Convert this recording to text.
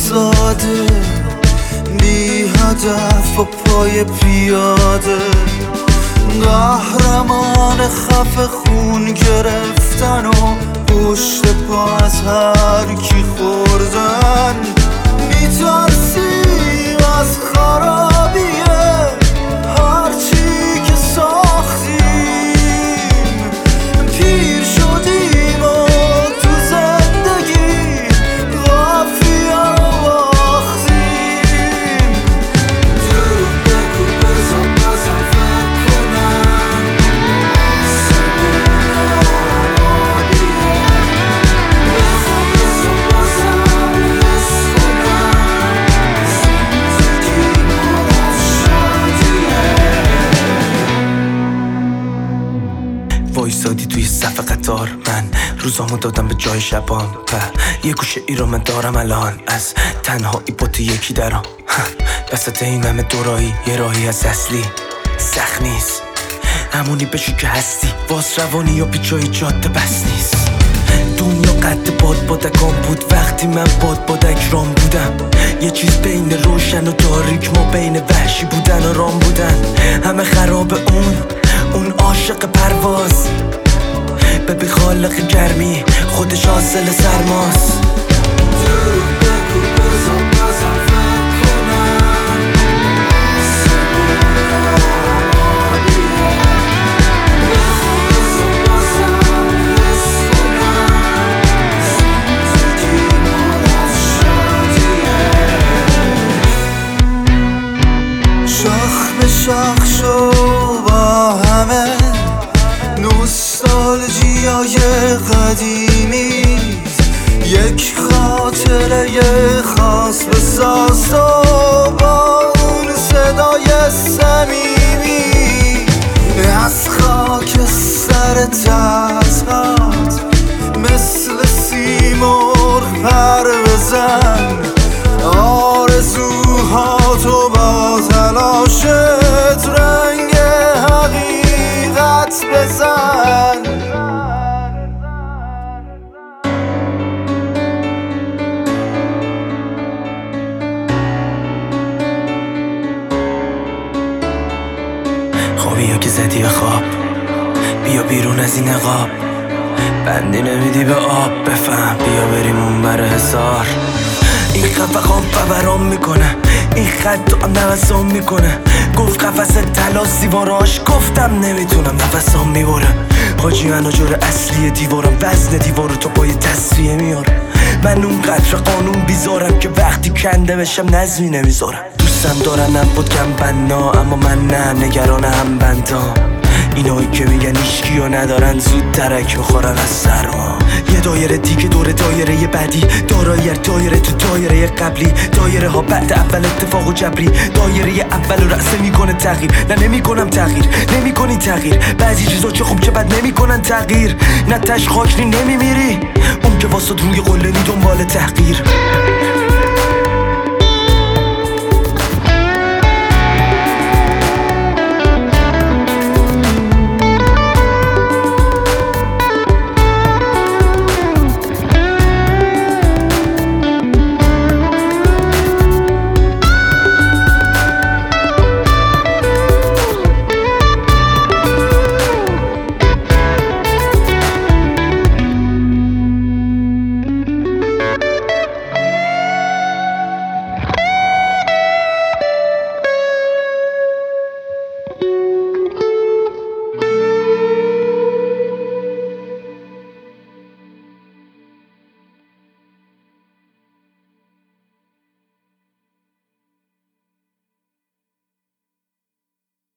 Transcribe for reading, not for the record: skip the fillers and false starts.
ساده، بی هدف و پای پیاده، قهرمان خفه خون گرفتن و پشت پا از هر کی خوردن. میترسیم از خرابی هرچی که ساختیم، پیر شدیم و تو زندگی قافیه رو باختیم. دروغ بگو بزن بازم فکر کنم، سبونابیه بخوام بزن بازم حس کنم، زندگی پر از شادیه. وایسادی توی صف قطار، من روزامو دادم به جای شبام و یه گوشه ای رو من دارم الان، از تنهایی با تو یکی درام. وسط این همه دورایی یه راهی از اصلی سخت نیست، همونی بشو که هستی، واس روانی یا پیچای جاده بس نیست. دنیا قد بادکام بود وقتی من بادک رام بودم، یه چیز بین روشن و تاریک، ما بین وحشی بودن و رام بودن. همه خراب اون عاشق پرواز، ببی خالق گرمی خودش حاصل سرماست. دروغ بگو بزن بازم فکر کنم، سبونابیه بخوام بزن بازم حس کنم، زندگی پر از شادیه. شاخ به شاخ شو با همه نوستالژیای قدیمی، یک خاطره خاص بساز و با اون صدای صمیمی، از خاک سر تزهات مثل سیمرغ پر بزن، آرزوهاتو با تلاشت رنگ حقیقت بزن. خوابی یا که زدی به خواب، بیا بیرون از این عقاب، بندی نمیدی به آب، بفهم بیا بریم اون بر حصار. این خفقان فوران میکنه، این خط تو نفسام میکنه، گفت قفص طلا دیواراش، گفتم نمیتونم نفسام میبره. حاجی من جور اصلی دیوارم، وزن دیوارو تو پای تصفیه میاره. من اون قدر قانون بیزارم که وقتی کنده بشم نظمی نمیذارم. دوستم دارنم بود کم بنا، اما من نه، نگران هم بندام. اینایی که میگن ایشکی و ندارن زود ترک میخورن از سرما. یه دایره دیگه دور دایره بعدی، دایره تو دایره قبلی، دایره ها بعد اول اتفاق و جبری، دایره اول رو رأسه میکنه تغییر. نه نمیکنم تغییر، نمیکنی تغییر، بعضی چیزا چه خوب چه بد نمیکنن تغییر. نه تش خاک نی نمیمیری، اون که واسه روی قله نی دنبال تحقیر.